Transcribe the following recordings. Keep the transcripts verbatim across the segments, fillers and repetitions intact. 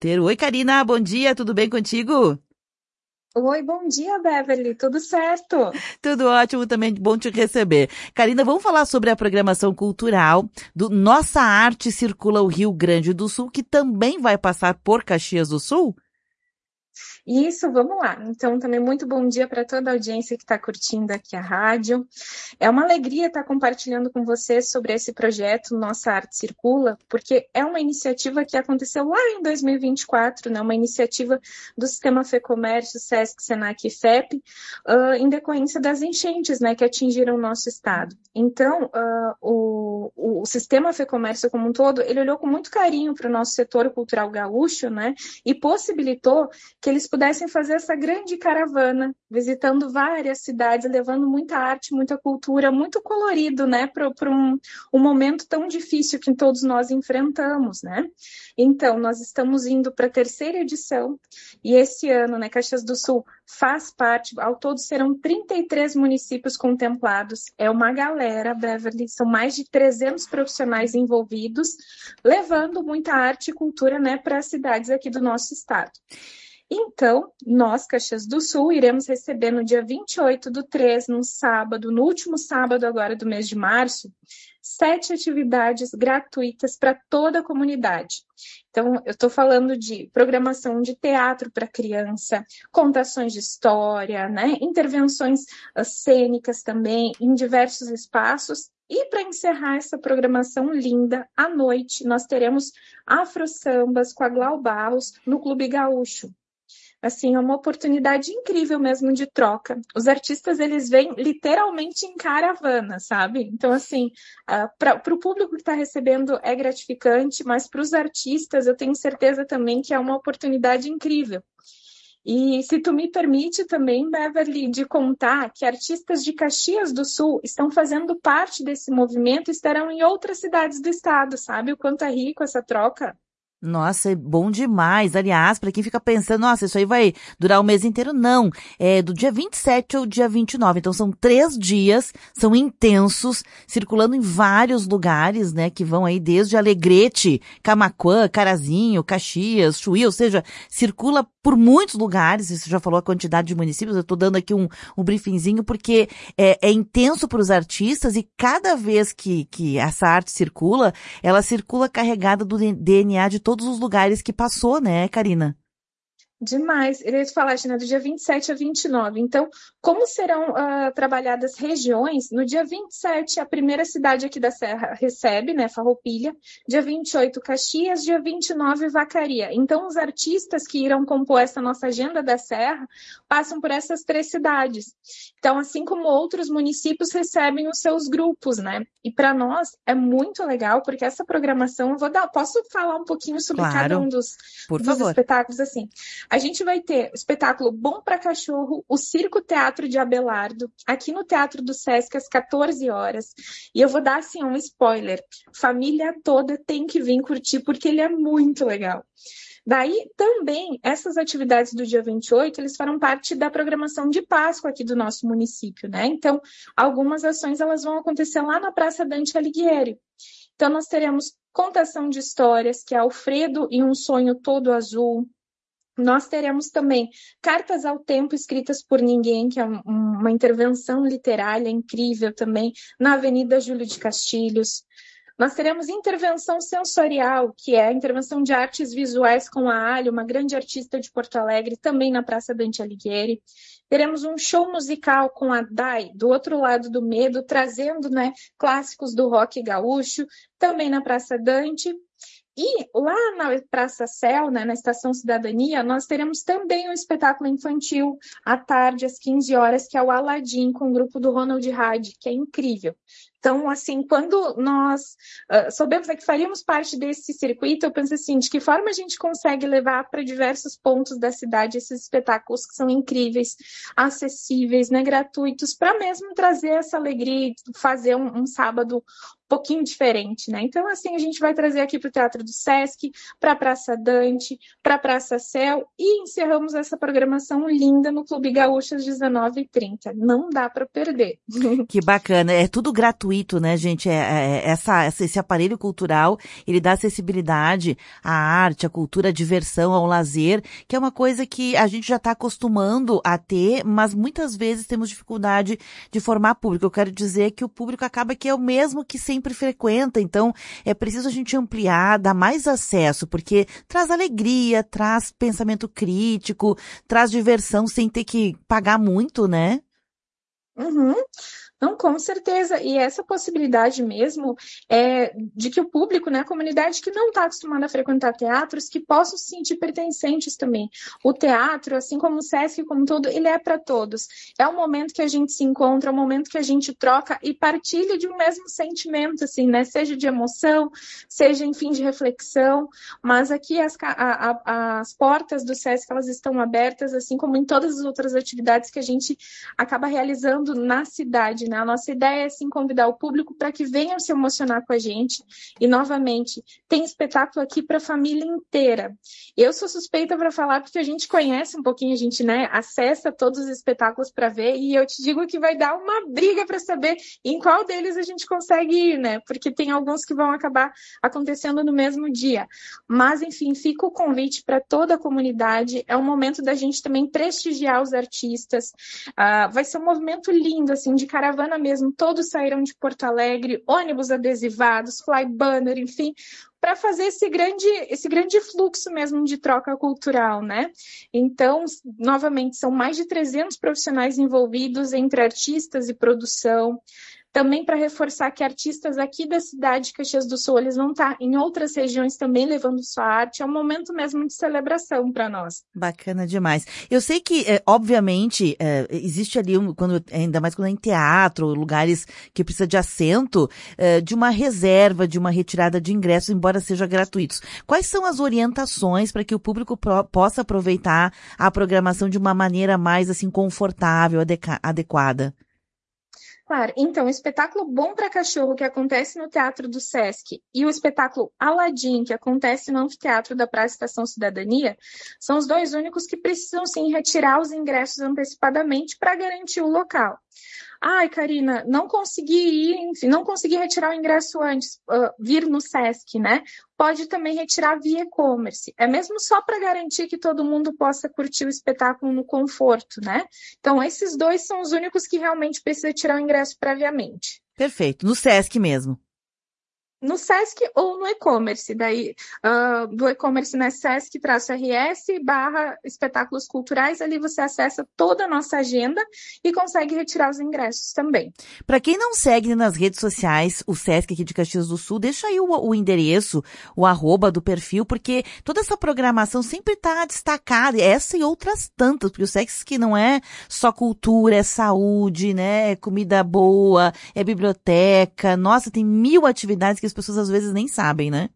Ter. Oi, Karina, bom dia, tudo bem contigo? Oi, bom dia, Beverly. Tudo certo? Tudo ótimo também, bom te receber. Karina, vamos falar sobre a programação cultural do Nossa Arte Circula o Rio Grande do Sul, que também vai passar por Caxias do Sul? Isso, vamos lá. Então, também muito bom dia para toda a audiência que está curtindo aqui a rádio. É uma alegria estar compartilhando com vocês sobre esse projeto Nossa Arte Circula, porque é uma iniciativa que aconteceu lá em dois mil e vinte e quatro, né? Uma iniciativa do Sistema Fecomércio, Sesc, Senac e F E P, uh, em decorrência das enchentes, né, que atingiram o nosso estado. Então, uh, o, o, o Sistema Fecomércio como um todo, ele olhou com muito carinho para o nosso setor cultural gaúcho, né, e possibilitou que eles pudessem fazer essa grande caravana, visitando várias cidades, levando muita arte, muita cultura, muito colorido, né, para um, um momento tão difícil que todos nós enfrentamos, né? Então, nós estamos indo para a terceira edição, e esse ano, né, Caxias do Sul faz parte, ao todo serão trinta e três municípios contemplados, é uma galera, Beverly, são mais de trezentos profissionais envolvidos, levando muita arte e cultura, né, para as cidades aqui do nosso estado. Então, nós, Caxias do Sul, iremos receber no dia vinte e oito do três, no sábado, no último sábado agora do mês de março, sete atividades gratuitas para toda a comunidade. Então, eu estou falando de programação de teatro para criança, contações de história, né? Intervenções uh, cênicas também em diversos espaços. E para encerrar essa programação linda, à noite, nós teremos afro-sambas com a Glau Barros no Clube Gaúcho. Assim, é uma oportunidade incrível mesmo de troca. Os artistas, eles vêm literalmente em caravana, sabe? Então, assim, uh, para o público que está recebendo é gratificante, mas para os artistas eu tenho certeza também que é uma oportunidade incrível. E se tu me permite também, Beverly, de contar que artistas de Caxias do Sul estão fazendo parte desse movimento e estarão em outras cidades do estado, sabe? O quanto é rico essa troca. Nossa, é bom demais. Aliás, para quem fica pensando, nossa, isso aí vai durar o mês inteiro, não. É do dia vinte e sete ao dia vinte e nove. Então são três dias, são intensos, circulando em vários lugares, né, que vão aí desde Alegrete, Camaquã, Carazinho, Caxias, Chuí, ou seja, circula por muitos lugares. Você já falou a quantidade de municípios, eu tô dando aqui um, um briefingzinho, porque é, é intenso para os artistas e cada vez que, que essa arte circula, ela circula carregada do D N A de todos os lugares que passou, né, Karina? Demais. Eu ia te falar, Gina, do dia vinte e sete a vinte e nove. Então, como serão uh, trabalhadas regiões? No dia vinte e sete, a primeira cidade aqui da Serra recebe, né, Farroupilha. Dia vinte e oito, Caxias. Dia vinte e nove, Vacaria. Então, os artistas que irão compor essa nossa agenda da Serra passam por essas três cidades. Então, assim como outros municípios recebem os seus grupos, né? E para nós é muito legal, porque essa programação, eu vou dar, posso falar um pouquinho sobre Claro, cada um dos, por dos favor. espetáculos, assim. A gente vai ter o espetáculo Bom para Cachorro, o Circo Teatro de Abelardo, aqui no Teatro do Sesc, às quatorze horas. E eu vou dar, assim, um spoiler. Família toda tem que vir curtir, porque ele é muito legal. Daí, também, essas atividades do dia vinte e oito, eles farão parte da programação de Páscoa aqui do nosso município, né? Então, algumas ações, elas vão acontecer lá na Praça Dante Alighieri. Então, nós teremos contação de histórias, que é Alfredo e um Sonho Todo Azul. Nós teremos também Cartas ao Tempo escritas por ninguém, que é um, uma intervenção literária incrível também, na Avenida Júlio de Castilhos. Nós teremos intervenção sensorial, que é a intervenção de artes visuais com a Ali, uma grande artista de Porto Alegre, também na Praça Dante Alighieri. Teremos um show musical com a Dai, do outro lado do Medo, trazendo, né, clássicos do rock gaúcho, também na Praça Dante. E lá na Praça Céu, né, na Estação Cidadania, nós teremos também um espetáculo infantil à tarde, às quinze horas, que é o Aladim, com o grupo do Ronald Hyde, que é incrível. Então, assim, quando nós uh, soubemos que faríamos parte desse circuito, eu pensei assim, de que forma a gente consegue levar para diversos pontos da cidade esses espetáculos que são incríveis, acessíveis, né, gratuitos, para mesmo trazer essa alegria e fazer um, um sábado um pouquinho diferente, né? Então, assim, a gente vai trazer aqui para o Teatro do Sesc, para a Praça Dante, para a Praça Céu, e encerramos essa programação linda no Clube Gaúcho às dezenove e trinta. Não dá para perder. Que bacana. É tudo gratuito, né, gente? É, é, essa, esse aparelho cultural, ele dá acessibilidade à arte, à cultura, à diversão, ao lazer, que é uma coisa que a gente já está acostumando a ter, mas muitas vezes temos dificuldade de formar público. Eu quero dizer que o público acaba que é o mesmo que sempre frequenta, então é preciso a gente ampliar, dar mais acesso, porque traz alegria, traz pensamento crítico, traz diversão sem ter que pagar muito, né? Uhum. Não, com certeza. E essa possibilidade mesmo é de que o público, né, a comunidade que não está acostumada a frequentar teatros, que possam se sentir pertencentes também. O teatro, assim como o Sesc como todo, ele é para todos. É um momento que a gente se encontra, é um momento que a gente troca e partilha de um mesmo sentimento, assim, né? Seja de emoção, seja, enfim, de reflexão. Mas aqui as, a, a, as portas do Sesc, elas estão abertas, assim como em todas as outras atividades que a gente acaba realizando na cidade. A nossa ideia é, sim, convidar o público para que venham se emocionar com a gente. E, novamente, tem espetáculo aqui para a família inteira. Eu sou suspeita para falar porque a gente conhece um pouquinho, a gente, né, acessa todos os espetáculos para ver, e eu te digo que vai dar uma briga para saber em qual deles a gente consegue ir, né? Porque tem alguns que vão acabar acontecendo no mesmo dia. Mas, enfim, fica o convite para toda a comunidade. É um momento da gente também prestigiar os artistas. Uh, vai ser um movimento lindo, assim, de caravana mesmo, todos saíram de Porto Alegre, ônibus adesivados, fly banner, enfim, para fazer esse grande, esse grande fluxo mesmo de troca cultural, né? Então, novamente, são mais de trezentos profissionais envolvidos entre artistas e produção. Também para reforçar que artistas aqui da cidade de Caxias do Sul, eles vão estar em outras regiões também levando sua arte. É um momento mesmo de celebração para nós. Bacana demais. Eu sei que, é, obviamente, é, existe ali, um, quando, ainda mais quando é em teatro, lugares que precisa de assento, é, de uma reserva, de uma retirada de ingressos, embora sejam gratuitos. Quais são as orientações para que o público pro, possa aproveitar a programação de uma maneira mais, assim, confortável, adequa, adequada? Claro, então, o espetáculo Bom para Cachorro, que acontece no Teatro do Sesc, e o espetáculo Aladim, que acontece no Anfiteatro da Praça Estação Cidadania, são os dois únicos que precisam, sim, retirar os ingressos antecipadamente para garantir o local. Ai, Karina, não consegui ir, enfim, não consegui retirar o ingresso antes, uh, vir no Sesc, né? Pode também retirar via e-commerce. É mesmo só para garantir que todo mundo possa curtir o espetáculo no conforto, né? Então, esses dois são os únicos que realmente precisam tirar o ingresso previamente. Perfeito, no Sesc mesmo. No Sesc ou no e-commerce, daí uh, do e-commerce na Sesc-rs barra espetáculos culturais, ali você acessa toda a nossa agenda e consegue retirar os ingressos também. Para quem não segue nas redes sociais o Sesc aqui de Caxias do Sul, deixa aí o, o endereço, o arroba do perfil, porque toda essa programação sempre está destacada, essa e outras tantas, porque o Sesc não é só cultura, é saúde, né, é comida boa, é biblioteca, nossa, tem mil atividades que as pessoas às vezes nem sabem, né?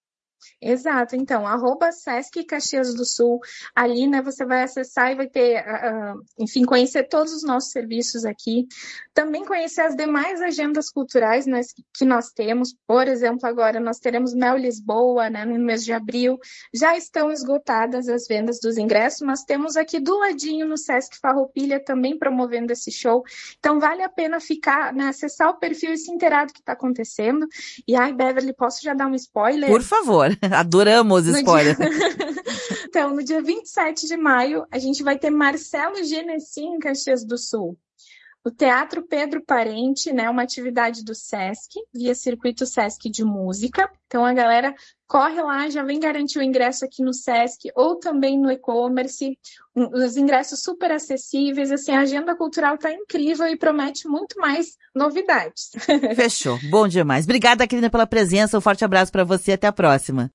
Exato, então, arroba Sesc Caxias do Sul, ali, né, você vai acessar e vai ter, uh, enfim, conhecer todos os nossos serviços aqui, também conhecer as demais agendas culturais, né, que nós temos. Por exemplo, agora nós teremos Mel Lisboa, né, no mês de abril, já estão esgotadas as vendas dos ingressos, mas temos aqui do ladinho no Sesc Farroupilha também promovendo esse show, então vale a pena ficar, né, acessar o perfil e se inteirar do que está acontecendo. E ai, Beverly, posso já dar um spoiler? Por favor. Adoramos spoiler. Dia... Então, no dia vinte e sete de maio, a gente vai ter Marcelo Genesi em Caxias do Sul. O Teatro Pedro Parente, né, uma atividade do Sesc, via Circuito Sesc de Música. Então, a galera corre lá, já vem garantir o ingresso aqui no Sesc ou também no e-commerce. Os ingressos super acessíveis. Assim, a agenda cultural está incrível e promete muito mais novidades. Fechou. Bom demais. Obrigada, Karina, pela presença. Um forte abraço para você. Até a próxima.